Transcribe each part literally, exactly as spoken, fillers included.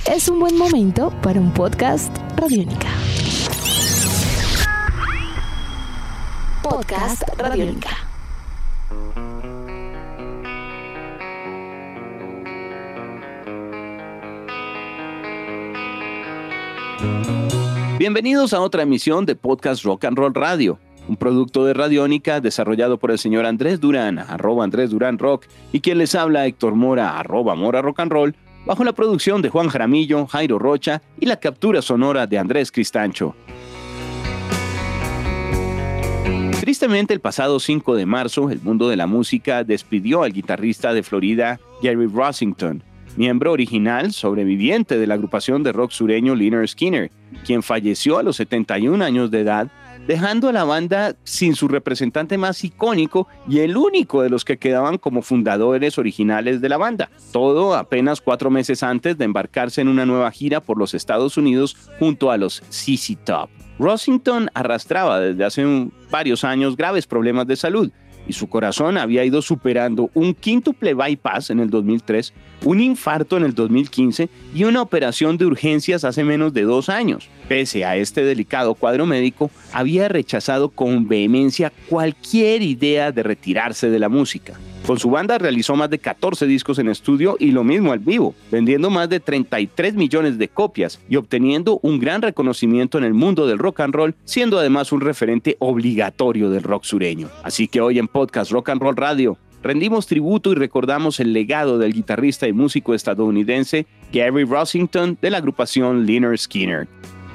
es un buen momento para un podcast Radiónica. Podcast Radiónica. Bienvenidos a otra emisión de Podcast Rock and Roll Radio, un producto de Radiónica desarrollado por el señor Andrés Durán, arroba Andrés Durán Rock, y quien les habla Héctor Mora, arroba Mora Rock and Roll, bajo la producción de Juan Jaramillo, Jairo Rocha y la captura sonora de Andrés Cristancho. Tristemente, el pasado cinco de marzo, el mundo de la música despidió al guitarrista de Florida, Gary Rossington, miembro original sobreviviente de la agrupación de rock sureño Lynyrd Skynyrd, quien falleció a los setenta y un años de edad, dejando a la banda sin su representante más icónico y el único de los que quedaban como fundadores originales de la banda. Todo apenas cuatro meses antes de embarcarse en una nueva gira por los Estados Unidos junto a los Z Z Top. Rossington arrastraba desde hace un, varios años graves problemas de salud, y su corazón había ido superando un quíntuple bypass en el dos mil tres, un infarto en el dos mil quince y una operación de urgencias hace menos de dos años. Pese a este delicado cuadro médico, había rechazado con vehemencia cualquier idea de retirarse de la música. Con su banda realizó más de catorce discos en estudio y lo mismo al vivo, vendiendo más de treinta y tres millones de copias y obteniendo un gran reconocimiento en el mundo del rock and roll, siendo además un referente obligatorio del rock sureño. Así que hoy en Podcast Rock and Roll Radio rendimos tributo y recordamos el legado del guitarrista y músico estadounidense Gary Rossington de la agrupación Lynyrd Skynyrd.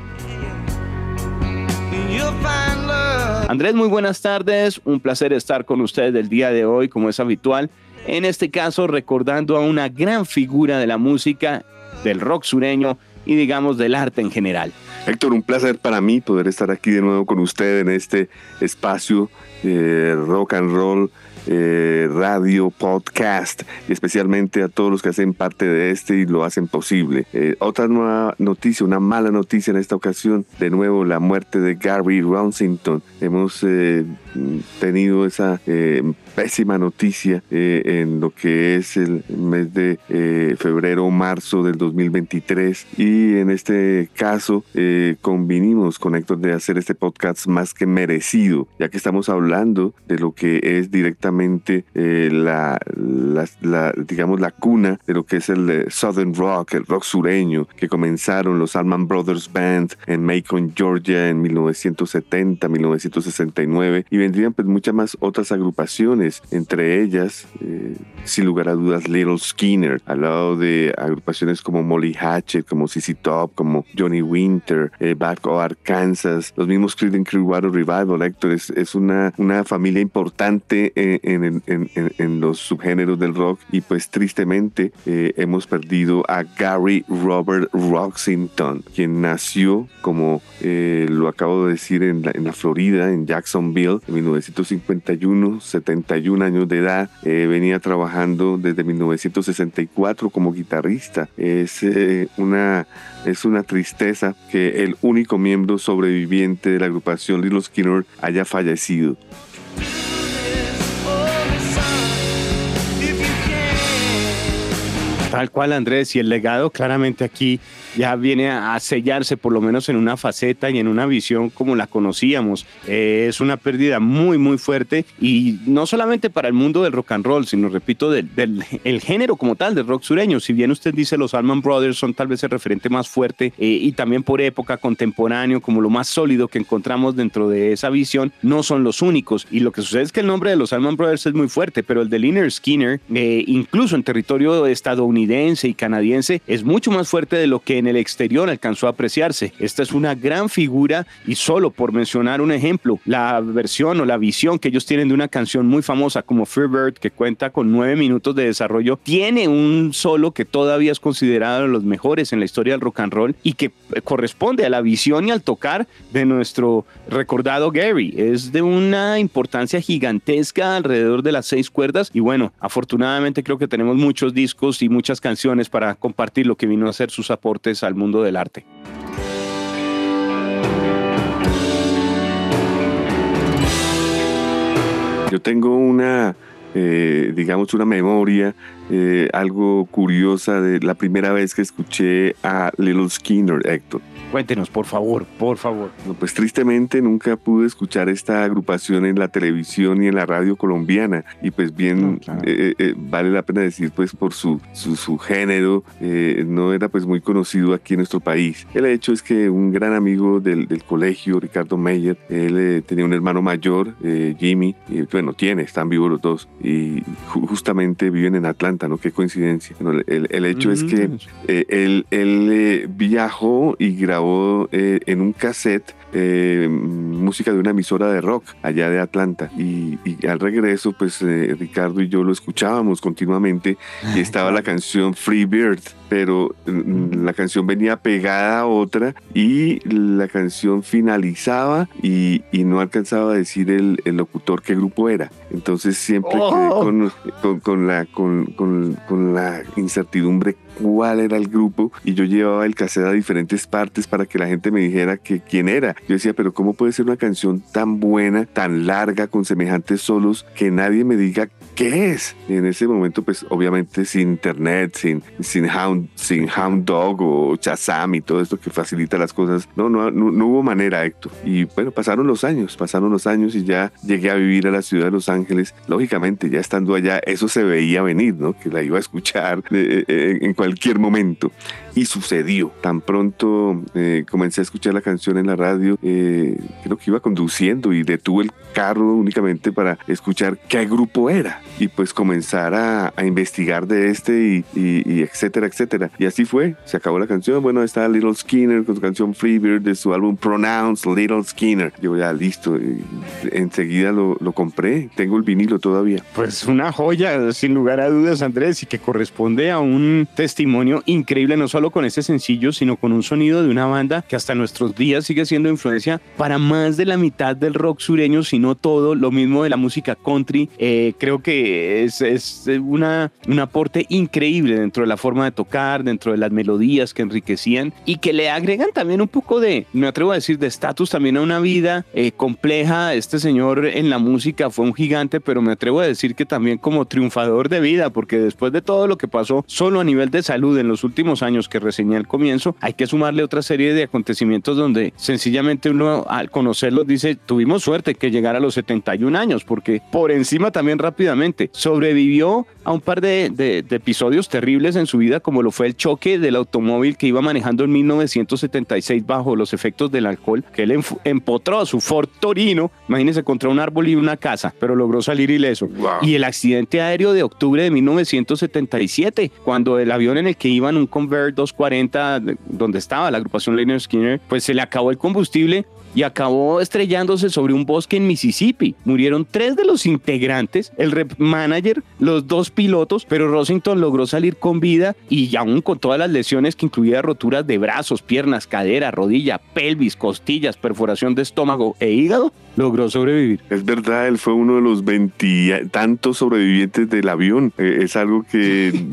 Andrés, muy buenas tardes, un placer estar con ustedes el día de hoy como es habitual, en este caso recordando a una gran figura de la música, del rock sureño y digamos del arte en general. Héctor, un placer para mí poder estar aquí de nuevo con usted en este espacio de rock and roll, eh, radio, podcast, y especialmente a todos los que hacen parte de este y lo hacen posible. Eh, otra nueva noticia, una mala noticia en esta ocasión, de nuevo la muerte de Gary Rossington. Hemos eh, tenido esa eh, pésima noticia eh, en lo que es el mes de eh, febrero o marzo del dos mil veintitrés, y en este caso eh, convinimos con Héctor de hacer este podcast más que merecido, ya que estamos hablando de lo que es directamente eh, la, la, la, digamos la cuna de lo que es el eh, Southern Rock, el rock sureño, que comenzaron los Allman Brothers Band en Macon, Georgia en mil novecientos setenta, mil novecientos sesenta y nueve, y vendrían pues muchas más otras agrupaciones, entre ellas eh, sin lugar a dudas Lynyrd Skynyrd, al lado de agrupaciones como Molly Hatchet, como Z Z Top, como Johnny Winter, eh, Back of Arkansas, los mismos Creedence Clearwater Revival. Héctor, es, es una, una familia importante eh, en, en, en, en los subgéneros del rock, y pues tristemente eh, hemos perdido a Gary Robert Rossington, quien nació, como eh, lo acabo de decir, en la, en la Florida, en Jacksonville, en mil novecientos cincuenta y uno, setenta y un años de edad. Eh, venía trabajando desde mil novecientos sesenta y cuatro como guitarrista. Es eh, una Es una tristeza que el único miembro sobreviviente de la agrupación Lynyrd Skynyrd haya fallecido. Tal cual, Andrés, y el legado claramente aquí ya viene a sellarse, por lo menos en una faceta y en una visión como la conocíamos. Eh, es una pérdida muy, muy fuerte, y no solamente para el mundo del rock and roll, sino, repito, del, del el género como tal, del rock sureño. Si bien usted dice los Allman Brothers son tal vez el referente más fuerte eh, y también por época contemporáneo, como lo más sólido que encontramos dentro de esa visión, no son los únicos. Y lo que sucede es que el nombre de los Allman Brothers es muy fuerte, pero el de Lynyrd Skynyrd, eh, incluso en territorio estadounidense y canadiense, es mucho más fuerte de lo que en el exterior alcanzó a apreciarse. Esta es una gran figura, y solo por mencionar un ejemplo, la versión o la visión que ellos tienen de una canción muy famosa como Free Bird, que cuenta con nueve minutos de desarrollo, tiene un solo que todavía es considerado de los mejores en la historia del rock and roll y que corresponde a la visión y al tocar de nuestro recordado Gary. Es de una importancia gigantesca alrededor de las seis cuerdas, y bueno, afortunadamente creo que tenemos muchos discos y muchas canciones para compartir lo que vino a ser sus aportes al mundo del arte. Yo tengo una, eh, digamos, una memoria eh, algo curiosa de la primera vez que escuché a Lynyrd Skynyrd, Héctor. Cuéntenos, por favor, por favor. No, pues tristemente nunca pude escuchar esta agrupación en la televisión y en la radio colombiana. Y pues bien, no, claro. eh, eh, vale la pena decir, pues por su, su, su género, eh, no era pues muy conocido aquí en nuestro país. El hecho es que un gran amigo del, del colegio, Ricardo Meyer, él eh, tenía un hermano mayor, eh, Jimmy, y bueno, tiene, están vivos los dos, y ju- justamente viven en Atlanta, ¿no? Qué coincidencia. Bueno, el, el hecho mm. es que eh, él, él eh, viajó y grabó Eh, en un cassette eh, música de una emisora de rock allá de Atlanta y, y al regreso pues eh, Ricardo y yo lo escuchábamos continuamente y estaba la canción Free Bird, pero mm, la canción venía pegada a otra y la canción finalizaba y, y no alcanzaba a decir el, el locutor qué grupo era, entonces siempre oh. quedé con, con, con, la, con, con, con la incertidumbre cuál era el grupo y yo llevaba el cassette a diferentes partes para que la gente me dijera que quién era. Yo decía, pero ¿cómo puede ser una canción tan buena, tan larga, con semejantes solos, que nadie me diga qué es? Y en ese momento, pues obviamente sin internet, sin, sin, Hound, sin Hound Dog o Shazam y todo esto que facilita las cosas, no, no, no, no hubo manera, Héctor. Y bueno, pasaron los años, pasaron los años y ya llegué a vivir a la ciudad de Los Ángeles. Lógicamente, ya estando allá, eso se veía venir, ¿no? Que la iba a escuchar eh, eh, en cualquier momento. Y sucedió. Tan pronto eh, comencé a escuchar la canción en la radio, eh, creo que iba conduciendo y detuve el carro únicamente para escuchar qué grupo era y pues comenzar a, a investigar de este y, y, y etcétera, etcétera. Y así fue, se acabó la canción. Bueno, está Lynyrd Skynyrd con su canción Free Bird de su álbum Pronouns, Lynyrd Skynyrd. Yo ya listo, y enseguida lo, lo compré, tengo el vinilo todavía. Pues una joya, sin lugar a dudas, Andrés, y que corresponde a un testimonio increíble, no solo con este sencillo, sino con un sonido de una banda que hasta nuestros días sigue siendo influencia para más de la mitad del rock sureño, si no todo, lo mismo de la música country. Eh, creo que es, es una, un aporte increíble dentro de la forma de tocar, dentro de las melodías que enriquecían y que le agregan también un poco de, me atrevo a decir, de estatus también a una vida eh, compleja. Este señor en la música fue un gigante, pero me atrevo a decir que también como triunfador de vida, porque después de todo lo que pasó solo a nivel de salud en los últimos años que reseñé al comienzo, hay que sumarle otra serie de acontecimientos donde sencillamente uno al conocerlos dice, tuvimos suerte que llegara a los setenta y un años, porque por encima también rápidamente sobrevivió a un par de, de, de episodios terribles en su vida, como lo fue el choque del automóvil que iba manejando en mil novecientos setenta y seis bajo los efectos del alcohol, que él empotró a su Ford Torino, imagínense, contra un árbol y una casa, pero logró salir ileso. Wow. Y el accidente aéreo de octubre de mil novecientos setenta y siete, cuando el avión en el que iban, un Convair doscientos cuarenta, donde estaba la agrupación Lynyrd Skynyrd, pues se le acabó el combustible y acabó estrellándose sobre un bosque en Mississippi. Murieron tres de los integrantes, el rep manager, los dos pilotos, pero Rossington logró salir con vida y aún con todas las lesiones que incluía roturas de brazos, piernas, cadera, rodilla, pelvis, costillas, perforación de estómago e hígado, logró sobrevivir. Es verdad, él fue uno de los veintitantos sobrevivientes del avión. Eh, es algo que eh,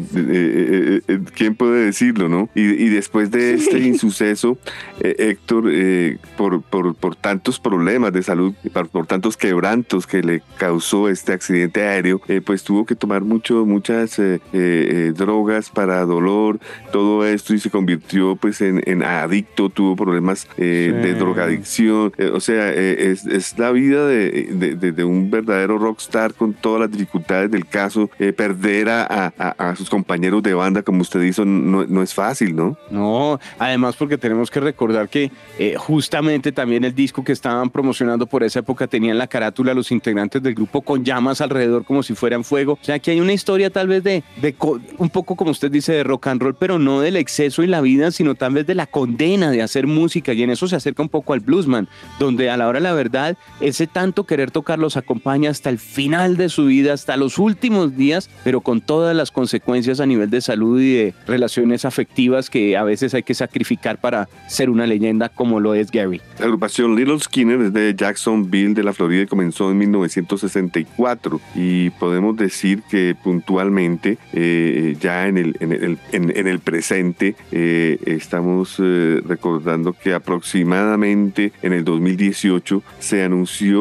eh, eh, ¿quién puede decirlo, no? Y, y después de este insuceso, eh, Héctor, eh, por, por, por tantos problemas de salud, por, por tantos quebrantos que le causó este accidente aéreo, eh, pues tuvo que tomar mucho, muchas eh, eh, drogas para dolor, todo esto, y se convirtió pues en, en adicto, tuvo problemas eh, sí. de drogadicción. Eh, o sea, eh, es, es la vida de, de, de, de un verdadero rockstar con todas las dificultades del caso. Eh, perder a, a, a sus compañeros de banda, como usted hizo, no, no es fácil, ¿no? No, además porque tenemos que recordar que eh, justamente también el disco que estaban promocionando por esa época tenía en la carátula a los integrantes del grupo con llamas alrededor como si fueran fuego. O sea, que hay una historia tal vez de, de un poco, como usted dice, de rock and roll, pero no del exceso en la vida, sino tal vez de la condena de hacer música, y en eso se acerca un poco al bluesman, donde a la hora de la verdad, ese tanto querer tocar los acompaña hasta el final de su vida, hasta los últimos días, pero con todas las consecuencias a nivel de salud y de relaciones afectivas que a veces hay que sacrificar para ser una leyenda como lo es Gary. La agrupación Lynyrd Skynyrd es de Jacksonville, de la Florida, y comenzó en mil novecientos sesenta y cuatro, y podemos decir que puntualmente eh, ya en el, en el, en, en el presente eh, estamos eh, recordando que aproximadamente en el dos mil dieciocho se anunció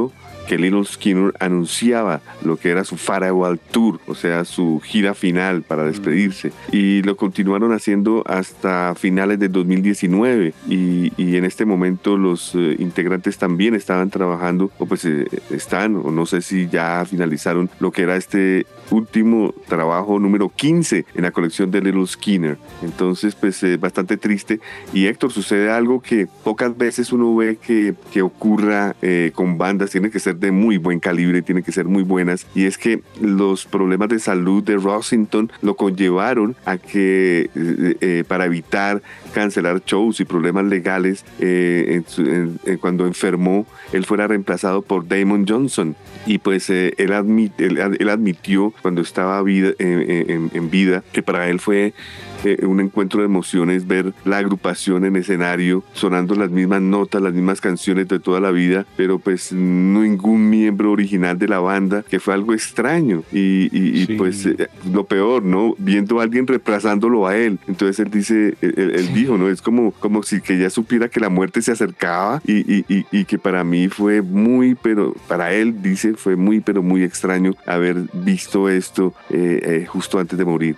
que Lynyrd Skynyrd anunciaba lo que era su Farewell Tour, o sea, su gira final para despedirse, y lo continuaron haciendo hasta finales de dos mil diecinueve, y, y en este momento los eh, integrantes también estaban trabajando, o pues eh, están, o no sé si ya finalizaron lo que era este último trabajo número quince en la colección de Lynyrd Skynyrd. Entonces, pues eh, bastante triste. Y Héctor, sucede algo que pocas veces uno ve que, que ocurra eh, con bandas, tiene que ser de muy buen calibre, tiene que ser muy buenas, y es que los problemas de salud de Rossington lo conllevaron a que eh, eh, para evitar cancelar shows y problemas legales, eh, en su, en, en cuando enfermó, él fuera reemplazado por Damon Johnson. Y pues eh, él, admit, él, él admitió cuando estaba vida, eh, en, en vida que para él fue eh, un encuentro de emociones ver la agrupación en escenario sonando las mismas notas, las mismas canciones de toda la vida, pero pues ningún miembro original de la banda, que fue algo extraño. Y, y, sí. y pues eh, lo peor, ¿no? Viendo a alguien reemplazándolo a él. Entonces él dice, él, él dijo, ¿no? Es como, como si que ya supiera que la muerte se acercaba, y, y, y, y que para mí fue muy, pero para él, dice, fue muy, pero muy extraño haber visto esto eh, eh, justo antes de morir.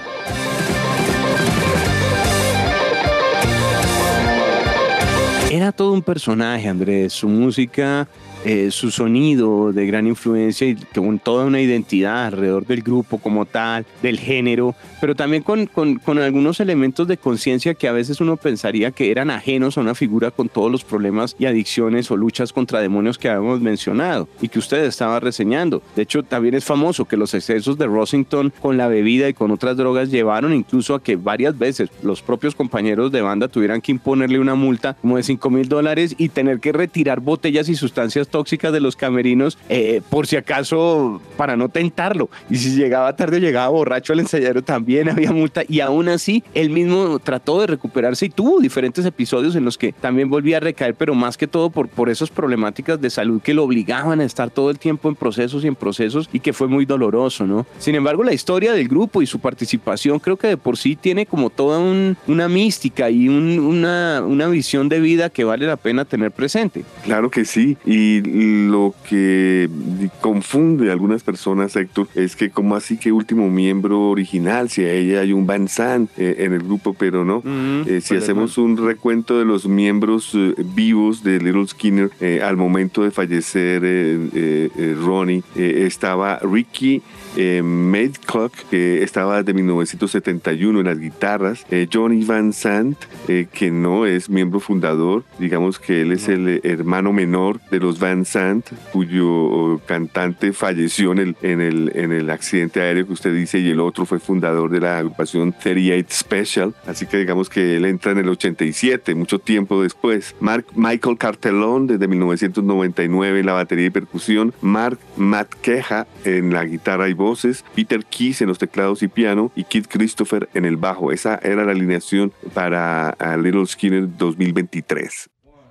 Era todo un personaje, Andrés. Su música, eh, su sonido de gran influencia y con toda una identidad alrededor del grupo como tal, del género, pero también con, con, con algunos elementos de conciencia que a veces uno pensaría que eran ajenos a una figura con todos los problemas y adicciones o luchas contra demonios que habíamos mencionado y que usted estaba reseñando. De hecho, también es famoso que los excesos de Rossington con la bebida y con otras drogas llevaron incluso a que varias veces los propios compañeros de banda tuvieran que imponerle una multa como de cinco mil dólares y tener que retirar botellas y sustancias tóxicas de los camerinos eh, por si acaso, para no tentarlo. Y si llegaba tarde o llegaba borracho al ensayadero también había multa, y aún así él mismo trató de recuperarse y tuvo diferentes episodios en los que también volvía a recaer, pero más que todo por, por esas problemáticas de salud que lo obligaban a estar todo el tiempo en procesos y en procesos, y que fue muy doloroso, ¿no? Sin embargo, la historia del grupo y su participación creo que de por sí tiene como toda un, una mística y un, una, una visión de vida que vale la pena tener presente. Claro que sí, y lo que confunde a algunas personas, Héctor, es que como así que último miembro original, si a ella hay un Van Sant eh, en el grupo, pero no. Mm-hmm. eh, si pues hacemos un recuento de los miembros eh, vivos de Lynyrd Skynyrd eh, al momento de fallecer eh, eh, eh, Ronnie, eh, estaba Ricky eh, Medcock, que estaba desde mil novecientos setenta y uno en las guitarras, eh, Johnny Van Sant, eh, que no es miembro fundador, digamos que él es el hermano menor de los Van Sant, cuyo cantante falleció en el, en el, en el accidente aéreo que usted dice, y el otro fue fundador de la agrupación treinta y ocho Special, así que digamos que él entra en el ochenta y siete, mucho tiempo después. Mark, Michael Cartellone desde mil novecientos noventa y nueve en la batería y percusión, Mark Matt Queja en la guitarra y voces, Peter Keys en los teclados y piano, y Keith Christopher en el bajo. Esa era la alineación para Lynyrd Skynyrd dos mil veintitrés.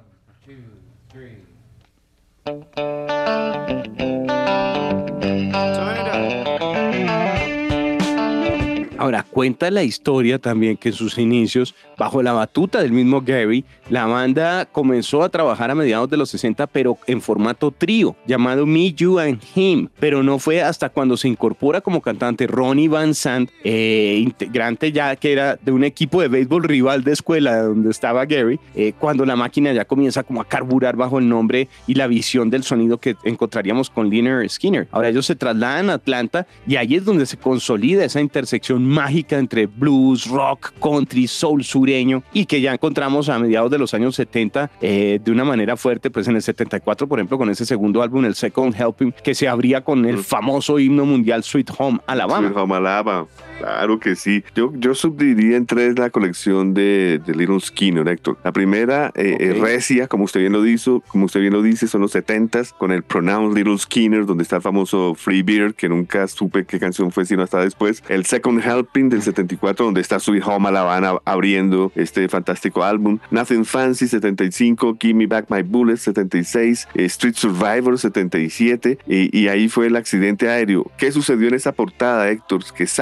Ahora, cuenta la historia también que en sus inicios, bajo la batuta del mismo Gary, la banda comenzó a trabajar a mediados de los sesenta, pero en formato trío, llamado Me, You and Him. Pero no fue hasta cuando se incorpora como cantante Ronnie Van Sant, eh, integrante ya que era de un equipo de béisbol rival de escuela donde estaba Gary, eh, cuando la máquina ya comienza como a carburar bajo el nombre y la visión del sonido que encontraríamos con Lynyrd Skynyrd. Ahora ellos se trasladan a Atlanta y ahí es donde se consolida esa intersección mágica entre blues, rock, country, soul sureño, y que ya encontramos a mediados de los años setenta eh, de una manera fuerte, pues en el setenta y cuatro, por ejemplo, con ese segundo álbum, el Second Helping, que se abría con el famoso himno mundial Sweet Home Alabama. Sweet Home Alabama, claro que sí. Yo, yo subdividiría en tres la colección de, de Lynyrd Skynyrd, Héctor. La primera, eh, okay. recia, como usted bien lo dice, como usted bien lo dice, son los setentas, con el Pronounced Lynyrd Skynyrd, donde está el famoso Free Beer, que nunca supe qué canción fue sino hasta después. El Second Helping del setenta y cuatro, donde está Sweet Home Alabama abriendo este fantástico álbum. Nothing Fancy, setenta y cinco. Give Me Back My Bullets, setenta y seis. eh, Street Survivor, setenta y siete. Y, y ahí fue el accidente aéreo. ¿Qué sucedió en esa portada, Héctor? Que sale la portada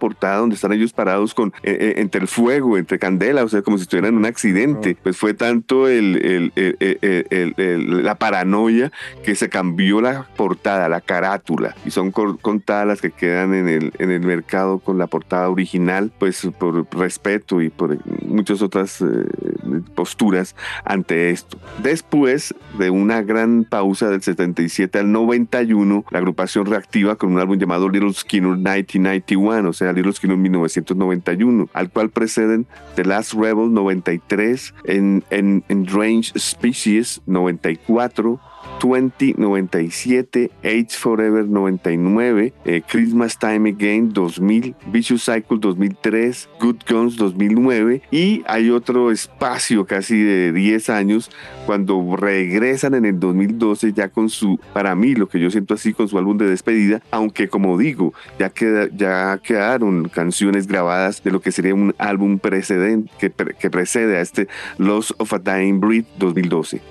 portada donde están ellos parados con eh, eh, entre el fuego, entre candela, o sea, como si estuvieran en un accidente. Pues fue tanto el, el, el, el, el, el, el, la paranoia que se cambió la portada, la carátula, y son contadas las que quedan en el, en el mercado con la portada original, pues por respeto y por muchas otras eh, posturas ante esto. Después de una gran pausa del setenta y siete al noventa y uno, la agrupación reactiva con un álbum llamado Little Skinner mil novecientos noventa y uno, o sea, Little Skinner mil novecientos noventa y uno, al cual preceden The Last Rebel noventa y tres, en, en, Endangered Species noventa y cuatro, veinte noventa y siete, Age Forever noventa y nueve, eh, Christmas Time Again dos mil, Vicious Cycle dos mil tres, Good Guns dos mil nueve, y hay otro espacio casi de diez años cuando regresan en el dos mil doce ya con su, para mí lo que yo siento así, con su álbum de despedida, aunque como digo, ya, queda, ya quedaron canciones grabadas de lo que sería un álbum precedente que, que precede a este Loss of a Dying Breed dos mil doce.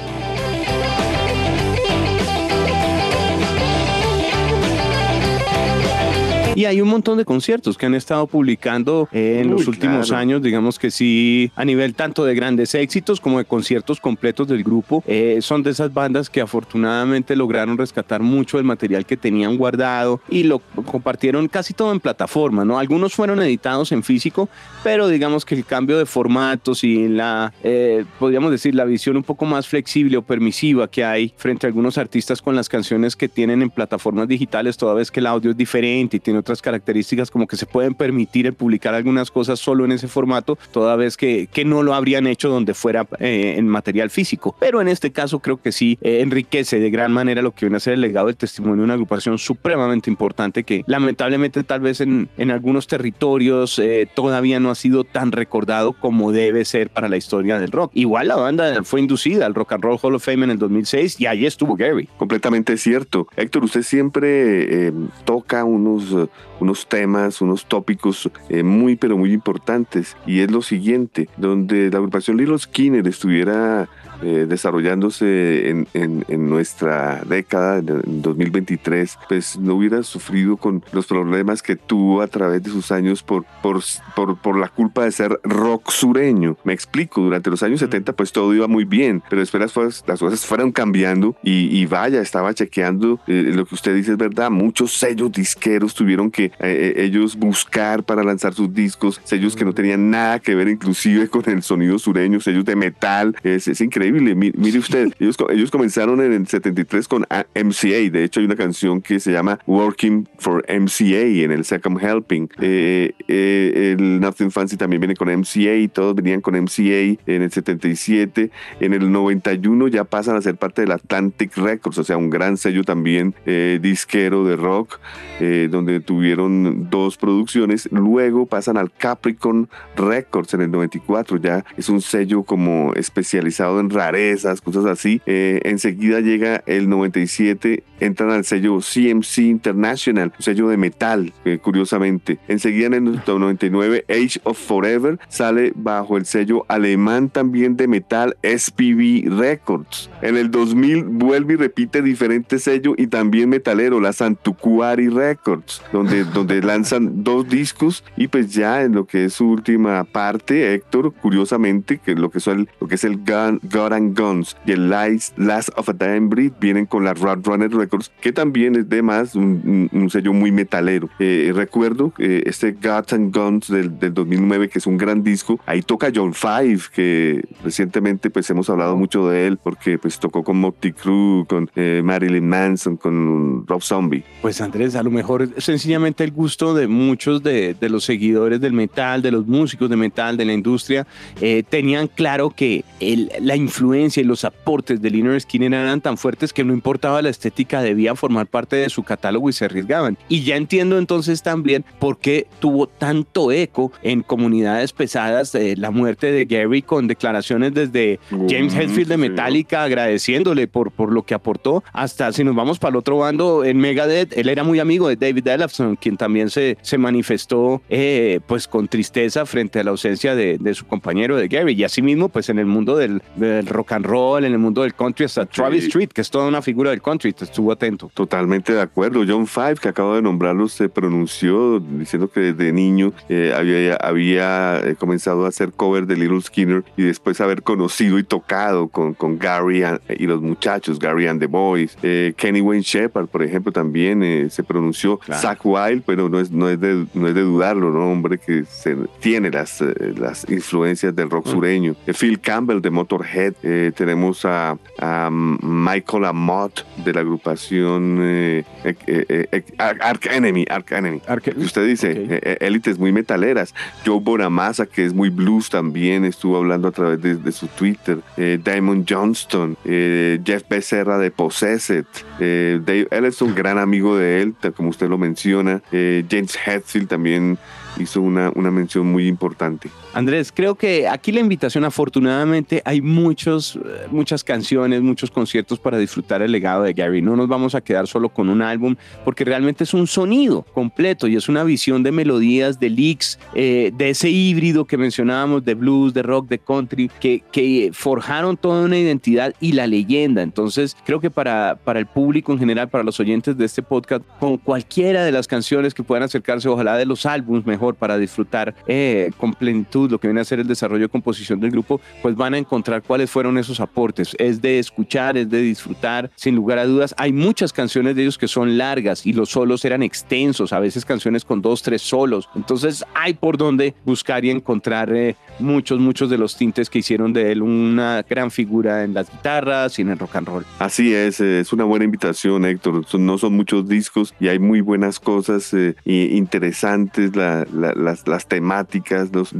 Y hay un montón de conciertos que han estado publicando eh, en Uy, los últimos claro. años, digamos que sí, a nivel tanto de grandes éxitos como de conciertos completos del grupo. Eh, son de esas bandas que afortunadamente lograron rescatar mucho del material que tenían guardado y lo compartieron casi todo en plataforma, ¿no? Algunos fueron editados en físico, pero digamos que el cambio de formatos y la, eh, podríamos decir, la visión un poco más flexible o permisiva que hay frente a algunos artistas con las canciones que tienen en plataformas digitales, toda vez que el audio es diferente y tiene otras características, como que se pueden permitir el publicar algunas cosas solo en ese formato, toda vez que, que no lo habrían hecho donde fuera eh, en material físico. Pero en este caso creo que sí eh, enriquece de gran manera lo que viene a ser el legado del testimonio de una agrupación supremamente importante que lamentablemente tal vez en, en algunos territorios eh, todavía no ha sido tan recordado como debe ser para la historia del rock. Igual la banda fue inducida al Rock and Roll Hall of Fame en el dos mil seis y allí estuvo Gary. Completamente cierto. Héctor, usted siempre eh, toca unos uh, unos temas, unos tópicos eh, muy pero muy importantes, y es lo siguiente: donde la agrupación Little Skinner estuviera eh, desarrollándose en, en, en nuestra década, en dos mil veintitrés, pues no hubiera sufrido con los problemas que tuvo a través de sus años por, por, por, por la culpa de ser rock sureño. Me explico, durante los años setenta pues todo iba muy bien, pero después las cosas, las cosas fueron cambiando y, y vaya, estaba chequeando, eh, lo que usted dice es verdad, muchos sellos disqueros tuvieron que eh, ellos buscar para lanzar sus discos, sellos que no tenían nada que ver inclusive con el sonido sureño, sellos de metal. Es, es increíble. Mire, mire usted, ellos, ellos comenzaron en el setenta y tres con M C A. De hecho hay una canción que se llama Working for M C A en el Second Helping. Eh, eh, el Nothing Fancy también viene con M C A, todos venían con M C A en el setenta y siete. En el noventa y uno ya pasan a ser parte del Atlantic Records, o sea, un gran sello también eh, disquero de rock, eh, donde tuvieron dos producciones. Luego pasan al Capricorn Records en el noventa y cuatro, ya es un sello como especializado en rarezas, cosas así. Eh, enseguida llega el noventa y siete, entran al sello C M C International, un sello de metal, eh, curiosamente. Enseguida en el noventa y nueve, Age of Forever sale bajo el sello alemán también de metal, S P V Records. En el dos mil vuelve y repite diferente sello y también metalero, la Santucuari Records, donde, donde lanzan dos discos. Y pues ya en lo que es su última parte, Héctor, curiosamente, que lo que, son, lo que es el Gun, God and Guns y el Last, Last of a Dying Breed vienen con la Roadrunner Records, que también es de más un, un, un sello muy metalero. Eh, recuerdo eh, este God and Guns del, del dos mil nueve, que es un gran disco. Ahí toca John Five, que recientemente pues hemos hablado mucho de él porque pues tocó con Motley Crue, con eh, Marilyn Manson, con Rob Zombie. Pues Andrés, a lo mejor es sencillamente el gusto de muchos de, de los seguidores del metal, de los músicos de metal, de la industria, eh, tenían claro que el, la influencia y los aportes de Lynyrd Skynyrd eran tan fuertes que no importaba la estética, debía formar parte de su catálogo y se arriesgaban. Y ya entiendo entonces también por qué tuvo tanto eco en comunidades pesadas eh, la muerte de Gary, con declaraciones desde James Hetfield de Metallica agradeciéndole por, por lo que aportó, hasta si nos vamos para el otro bando, en Megadeth, él era muy amigo de David Ellefson, quien también se, se manifestó eh, pues con tristeza frente a la ausencia de, de su compañero de Gary. Y asimismo pues en el mundo del, de del rock and roll, en el mundo del country, hasta Travis sí. Street, que es toda una figura del country, te estuvo atento. Totalmente de acuerdo. John Five, que acabo de nombrarlo, se pronunció diciendo que desde niño eh, había, había eh, comenzado a hacer cover de Little Skinner y después haber conocido y tocado con, con Gary and, y los muchachos, Gary and the Boys. Eh, Kenny Wayne Shepherd, por ejemplo, también eh, se pronunció. Claro. Zakk Wylde, pero no es, no, es de, no es de dudarlo, ¿no? Hombre que se, tiene las, eh, las influencias del rock mm. sureño. Eh, Phil Campbell de Motorhead. Eh, tenemos a, a Michael Amott de la agrupación eh, eh, eh, eh, Arch Enemy. Arch Enemy. Arch- Usted dice, okay. eh, élites muy metaleras. Joe Bonamassa, que es muy blues también, estuvo hablando a través de, de su Twitter. Eh, Damon Johnston, eh, Jeff Becerra de Possessed. Eh, Dave, él es un gran amigo de él, como usted lo menciona. Eh, James Hetfield también hizo una, una mención muy importante. Andrés, creo que aquí la invitación, afortunadamente, hay muchos, muchas canciones, muchos conciertos para disfrutar el legado de Gary. No nos vamos a quedar solo con un álbum, porque realmente es un sonido completo y es una visión de melodías, de licks, eh, de ese híbrido que mencionábamos, de blues, de rock, de country, que, que forjaron toda una identidad y la leyenda. Entonces, creo que para, para el público en general, para los oyentes de este podcast, con cualquiera de las canciones que puedan acercarse, ojalá de los álbumes mejor, para disfrutar eh, con plenitud lo que viene a ser el desarrollo y composición del grupo, pues van a encontrar cuáles fueron esos aportes. Es de escuchar, es de disfrutar, sin lugar a dudas. Hay muchas canciones de ellos que son largas y los solos eran extensos, a veces canciones con dos, tres solos. Entonces hay por donde buscar y encontrar eh, muchos, muchos de los tintes que hicieron de él una gran figura en las guitarras y en el rock and roll. Así es, es una buena invitación, Héctor. No son muchos discos y hay muy buenas cosas eh, interesantes, la, la, las, las temáticas, los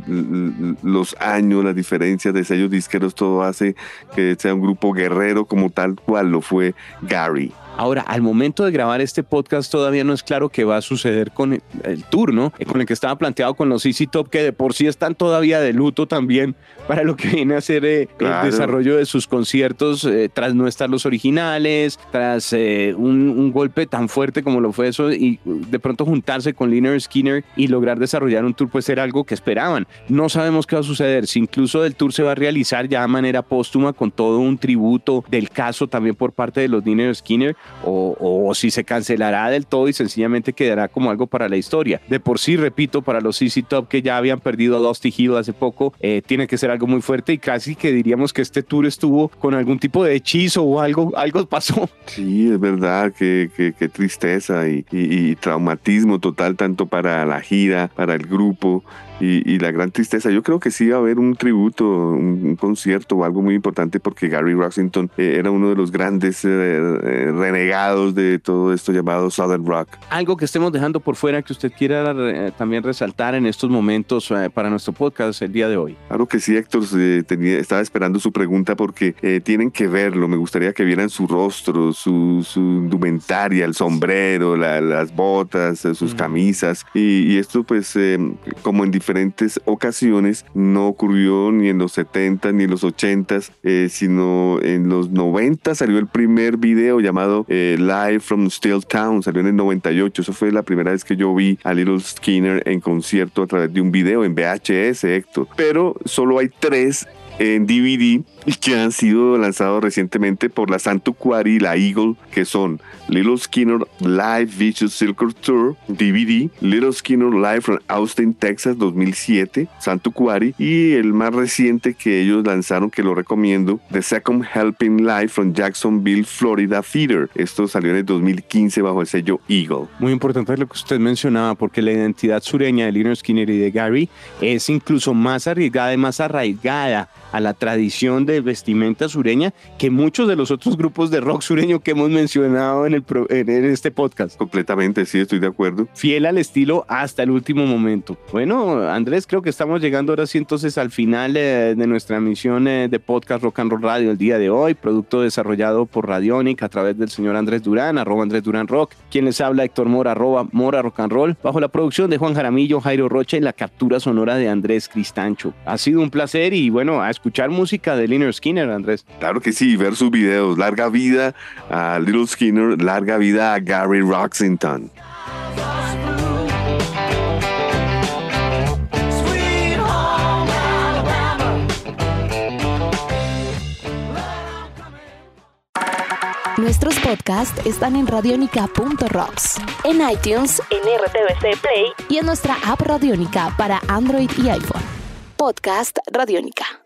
los años, las diferencias de sellos disqueros, todo hace que sea un grupo guerrero como tal cual lo fue Gary. Ahora, al momento de grabar este podcast todavía no es claro qué va a suceder con el, el tour, ¿no? Con el que estaba planteado con los Z Z Top, que de por sí están todavía de luto también para lo que viene a ser eh, claro. el desarrollo de sus conciertos, eh, tras no estar los originales, tras eh, un, un golpe tan fuerte como lo fue eso, y de pronto juntarse con Lynyrd Skynyrd y lograr desarrollar un tour, pues era algo que esperaban. No sabemos qué va a suceder, si incluso el tour se va a realizar ya de manera póstuma con todo un tributo del caso también por parte de los Lynyrd Skynyrd, O, o si se cancelará del todo y sencillamente quedará como algo para la historia. De por sí, repito, para los Z Z Top, que ya habían perdido a Dusty Hill hace poco, eh, tiene que ser algo muy fuerte, y casi que diríamos que este tour estuvo con algún tipo de hechizo o algo, algo pasó. Sí, es verdad, qué que, que tristeza y, y, y traumatismo total, tanto para la gira, para el grupo. Y, y la gran tristeza. Yo creo que sí va a haber un tributo, un, un concierto o algo muy importante, porque Gary Rossington eh, era uno de los grandes eh, eh, renegados de todo esto llamado Southern Rock. Algo que estemos dejando por fuera que usted quiera eh, también resaltar en estos momentos eh, para nuestro podcast el día de hoy. Claro que sí, Héctor, eh, tenía, estaba esperando su pregunta porque eh, tienen que verlo. Me gustaría que vieran su rostro, su, su indumentaria, el sombrero, la, las botas, sus mm. camisas, y, y esto pues eh, como en diferentes ocasiones no ocurrió ni en los setenta ni en los ochenta, eh, sino en los noventa salió el primer video llamado eh, Live from Steel Town, salió en el noventa y ocho. Eso fue la primera vez que yo vi a Little Skinner en concierto a través de un video en V H S, Héctor. Pero solo hay tres en D V D y que han sido lanzados recientemente por la Santuquari y la Eagle, que son Little Skinner Live Vicious Circle Tour D V D, Little Skinner Live from Austin, Texas dos mil siete, Santuquari, y el más reciente que ellos lanzaron, que lo recomiendo, The Second Helping Live from Jacksonville, Florida Theater. Esto salió en el dos mil quince bajo el sello Eagle. Muy importante lo que usted mencionaba, porque la identidad sureña de Lynyrd Skynyrd y de Gary es incluso más arriesgada y más arraigada a la tradición de vestimenta sureña que muchos de los otros grupos de rock sureño que hemos mencionado en, el pro, en este podcast. Completamente, sí, estoy de acuerdo. Fiel al estilo hasta el último momento. Bueno, Andrés, creo que estamos llegando ahora sí entonces al final eh, de nuestra emisión eh, de podcast Rock and Roll Radio el día de hoy, producto desarrollado por Radionic a través del señor Andrés Durán, arroba Andrés Durán Rock, quien les habla, Héctor Mora, arroba Mora Rock and Roll, bajo la producción de Juan Jaramillo, Jairo Rocha y la captura sonora de Andrés Cristancho. Ha sido un placer y bueno, a escuchar música de Lynyrd Skynyrd, Andrés. Claro que sí, ver sus videos. Larga vida a Little Skinner, larga vida a Gary Rossington. Nuestros podcasts están en radionica punto rocks, en iTunes, en R T V C Play y en nuestra app Radionica para Android y iPhone. Podcast Radionica.